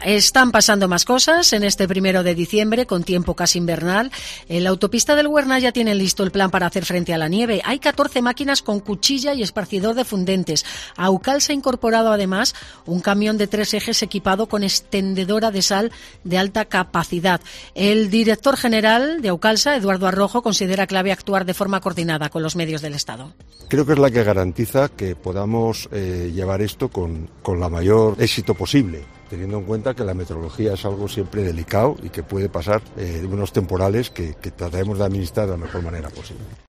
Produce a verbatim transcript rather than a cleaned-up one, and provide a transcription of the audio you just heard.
Están pasando más cosas en este primero de diciembre, con tiempo casi invernal. En la autopista del Huerna ya tienen listo el plan para hacer frente a la nieve. Hay catorce máquinas con cuchilla y esparcidor de fundentes. Aucalsa ha incorporado además un camión de tres ejes equipado con extendedora de sal de alta capacidad. El director general de Aucalsa, Eduardo Arrojo, considera clave actuar de forma coordinada con los medios del Estado. Creo que es la que garantiza que podamos eh, llevar esto con, con la mayor éxito posible, teniendo en cuenta que la meteorología es algo siempre delicado y que puede pasar eh, unos temporales que, que trataremos de administrar de la mejor manera posible.